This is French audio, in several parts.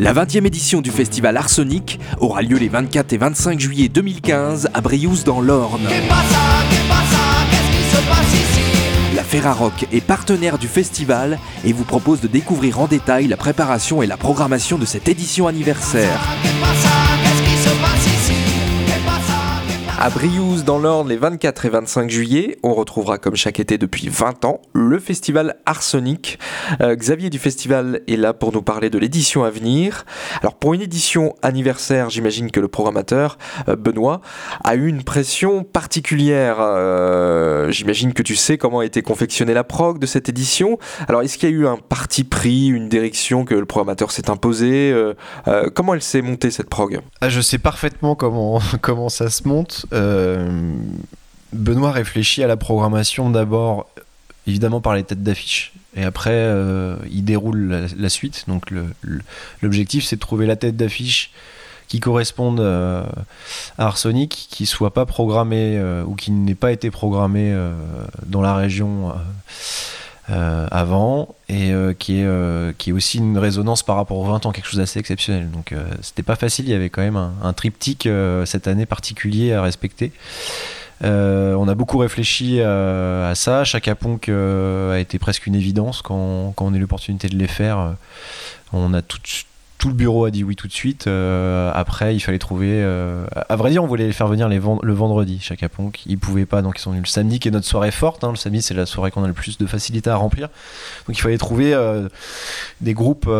La 20e édition du festival Arsenic aura lieu les 24 et 25 juillet 2015 à Briouze dans l'Orne. Qu'est-ce qui se passe ici? La Ferrarock est partenaire du festival et vous propose de découvrir en détail la préparation et la programmation de cette édition anniversaire. Qu'est-ce qui se passe ici? À Briouze dans l'Orne les 24 et 25 juillet, on retrouvera comme chaque été depuis 20 ans le festival Arsenic. Xavier du festival est là pour nous parler de l'édition à venir. Alors pour une édition anniversaire, j'imagine que le programmateur Benoît a eu une pression particulière. J'imagine que tu sais comment a été confectionnée la prog de cette édition. Alors est-ce qu'il y a eu un parti pris, une direction que le programmateur s'est imposée? Comment elle s'est montée cette prog? Je sais parfaitement comment ça se monte. Benoît réfléchit à la programmation d'abord évidemment par les têtes d'affiche et après il déroule la suite. Donc l'objectif c'est de trouver la tête d'affiche qui corresponde à Arsenic, qui soit pas programmée ou qui n'ait pas été programmée dans la région avant et qui est aussi une résonance par rapport aux 20 ans, quelque chose d'assez exceptionnel. Donc c'était pas facile, il y avait quand même un triptyque cette année particulier à respecter. On a beaucoup réfléchi à ça. Chaka Ponk a été presque une évidence quand on a eu l'opportunité de les faire. On a tout le bureau a dit oui tout de suite. Après, il fallait trouver. À vrai dire, on voulait les faire venir le vendredi, Chaka Ponk. Ils pouvaient pas, donc ils sont venus le samedi, qui est notre soirée forte. Le samedi, c'est la soirée qu'on a le plus de facilité à remplir. Donc il fallait trouver des groupes.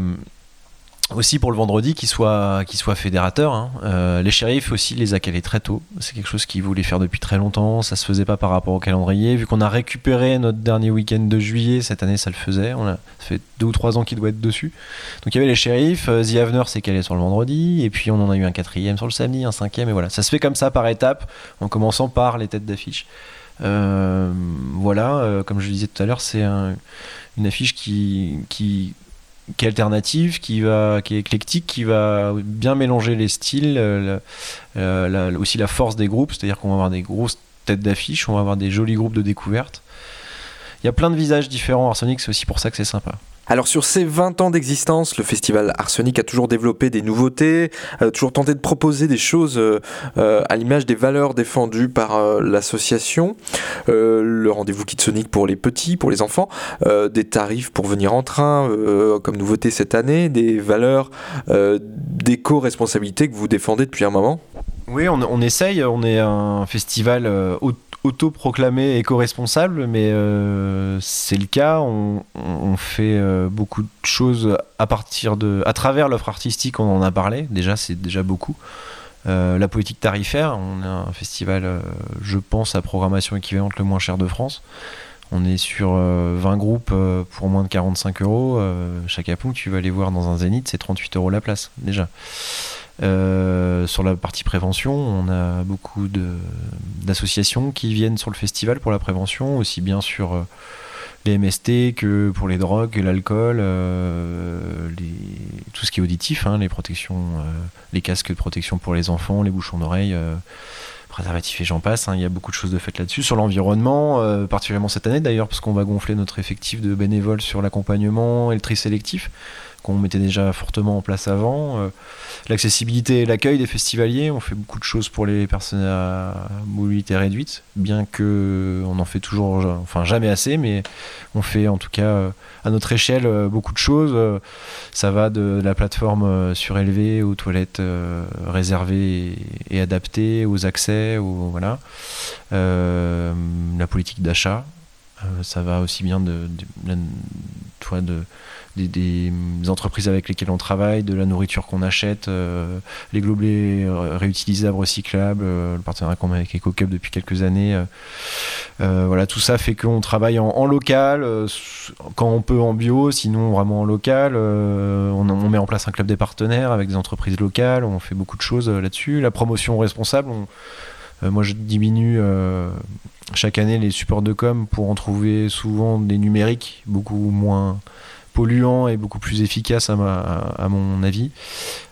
Aussi pour le vendredi qui soit fédérateur. Les shérifs aussi les a calés très tôt. C'est quelque chose qu'ils voulaient faire depuis très longtemps. Ça se faisait pas par rapport au calendrier. Vu qu'on a récupéré notre dernier week-end de juillet, cette année ça le faisait. Ça fait 2 ou 3 ans qu'il doit être dessus. Donc il y avait les shérifs. The Avener s'est calé sur le vendredi. Et puis on en a eu un 4e sur le samedi, un 5e. Et voilà. Ça se fait comme ça par étapes, en commençant par les têtes d'affiche. Voilà. Comme je le disais tout à l'heure, c'est une affiche qui est alternative, qui est éclectique, qui va bien mélanger les styles, aussi la force des groupes, c'est-à-dire qu'on va avoir des grosses têtes d'affiche, on va avoir des jolis groupes de découverte. Il y a plein de visages différents, Arsenic, c'est aussi pour ça que c'est sympa. Alors sur ces 20 ans d'existence, le festival Arsenic a toujours développé des nouveautés, toujours tenté de proposer des choses à l'image des valeurs défendues par l'association. Le rendez-vous Kidsonic pour les petits, pour les enfants, des tarifs pour venir en train, comme nouveauté cette année, des valeurs d'éco-responsabilité que vous défendez depuis un moment. Oui, on essaye, on est un festival autoproclamé éco-responsable, mais c'est le cas. On fait beaucoup de choses à travers l'offre artistique, on en a parlé, c'est déjà beaucoup. La politique tarifaire, on est un festival, je pense, à programmation équivalente le moins cher de France. On est sur 20 groupes pour moins de 45 €. Chaka Ponk, tu vas aller voir dans un zénith, c'est 38 € la place, déjà. Sur la partie prévention, on a beaucoup d'associations qui viennent sur le festival pour la prévention, aussi bien sur les MST que pour les drogues, l'alcool, tout ce qui est auditif, les protections, les casques de protection pour les enfants, les bouchons d'oreilles, préservatifs et j'en passe. Il y a beaucoup de choses de faites là-dessus. Sur l'environnement, particulièrement cette année d'ailleurs, parce qu'on va gonfler notre effectif de bénévoles sur l'accompagnement et le tri sélectif, qu'on mettait déjà fortement en place avant. L'accessibilité et l'accueil des festivaliers, on fait beaucoup de choses pour les personnes à mobilité réduite, bien que on en fait toujours, jamais assez, mais on fait en tout cas à notre échelle beaucoup de choses. Ça va de la plateforme surélevée aux toilettes réservées et adaptées, aux accès, voilà. La politique d'achat, ça va aussi bien des entreprises avec lesquelles on travaille, de la nourriture qu'on achète, les gobelets réutilisables, recyclables, le partenariat qu'on a avec EcoCup depuis quelques années. Voilà, tout ça fait qu'on travaille en local, quand on peut en bio, sinon vraiment en local. On met en place un club des partenaires avec des entreprises locales, on fait beaucoup de choses là-dessus. La promotion responsable, moi je diminue chaque année les supports de com pour en trouver souvent des numériques beaucoup moins polluants et beaucoup plus efficaces à mon avis.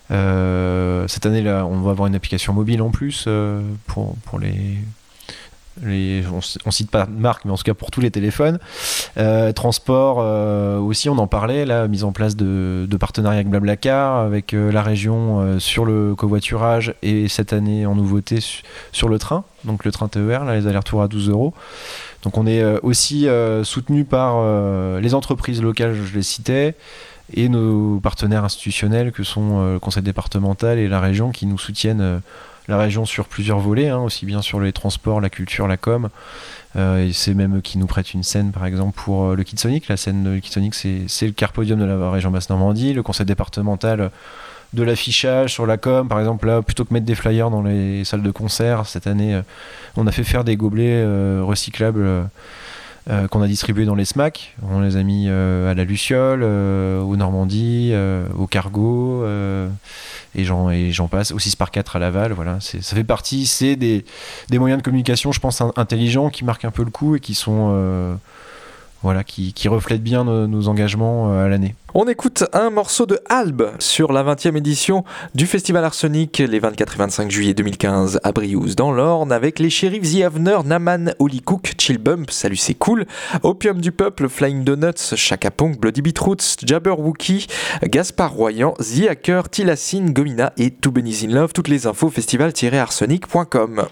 Cette année là, on va avoir une application mobile en plus pour On cite pas de marque, mais en tout cas pour tous les téléphones. Transport aussi, on en parlait, la mise en place de partenariats avec Blablacar, avec la région sur le covoiturage et cette année en nouveauté sur le train, donc le train TER, là, les allers-retours à 12 €. Donc on est aussi soutenu par les entreprises locales, je les citais, et nos partenaires institutionnels que sont le conseil départemental et la région qui nous soutiennent. La région sur plusieurs volets, aussi bien sur les transports, la culture, la com. Et c'est même eux qui nous prêtent une scène, par exemple, pour le Kidsonic. La scène de Kidsonic, c'est le Carpodium de la région Basse-Normandie. Le conseil départemental de l'affichage sur la com, par exemple, là, plutôt que mettre des flyers dans les salles de concert, cette année, on a fait faire des gobelets recyclables qu'on a distribués dans les SMAC. On les a mis à la Luciole, au Normandie, au Cargo, et j'en passe, au 6x4 à Laval. Voilà, ça fait partie, c'est des moyens de communication, je pense, intelligents, qui marquent un peu le coup et qui sont... qui reflètent bien nos engagements à l'année. On écoute un morceau de Albe sur la 20e édition du Festival Arsenic les 24 et 25 juillet 2015 à Briouze dans l'Orne avec les shérifs The Avener, Naman, Holy Cook, Chill Bump, Salut c'est cool, Opium du Peuple, Flying Donuts, Chaka Ponk, Bloody Beetroots, Jabberwocky, Gaspard Royan, The Hacker, Tilassine, Gomina et To Benny's in Love. Toutes les infos festival-arsenic.com.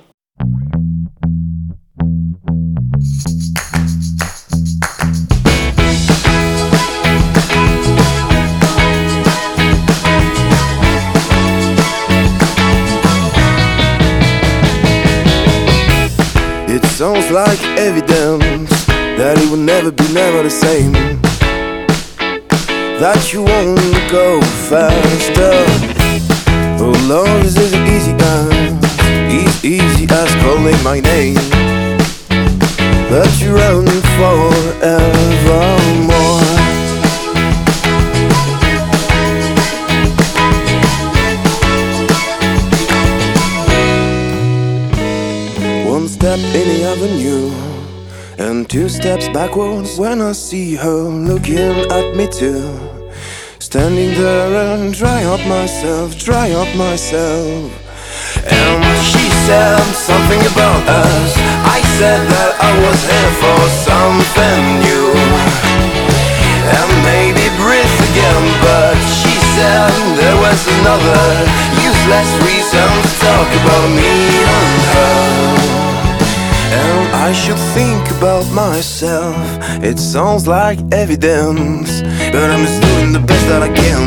It sounds like evidence that it will never be never the same, that you won't go faster. Oh, love is as easy as calling my name, but you run forevermore. One step in the avenue and 2 steps backwards when I see her looking at me too. Standing there and dry up myself. And she said something about us. I said that I was here for something new, and maybe breathe again. But she said there was another useless reason to talk about me and her. And I should think about myself. It sounds like evidence, but I'm just doing the best that I can.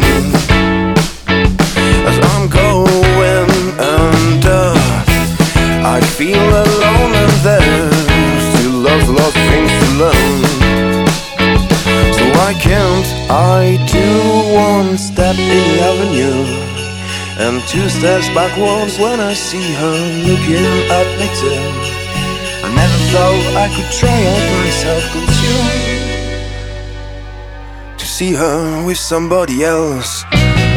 As I'm going under, I feel alone and there's still lots of things to learn. So why can't I do 1 step in the avenue and 2 steps backwards when I see her looking at me too? I never thought I could try out myself, could you? To see her with somebody else.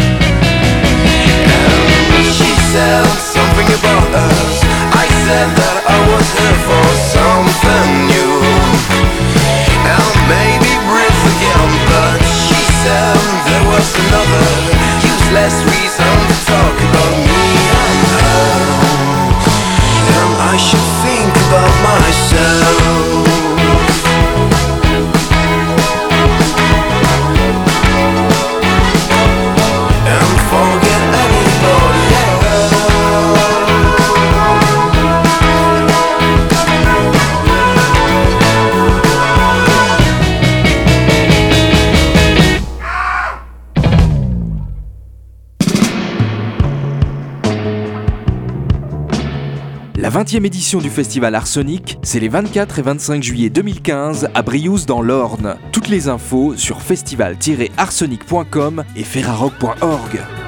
And she said something about us. I said that I was here for something new, and maybe breathe again. But she said there was another useless reason to talk about me and her. And I should think about myself and forget anybody La 20e édition du Festival Arsenic, c'est les 24 et 25 juillet 2015 à Briouze dans l'Orne. Toutes les infos sur festival-arsenic.com et ferrarock.org.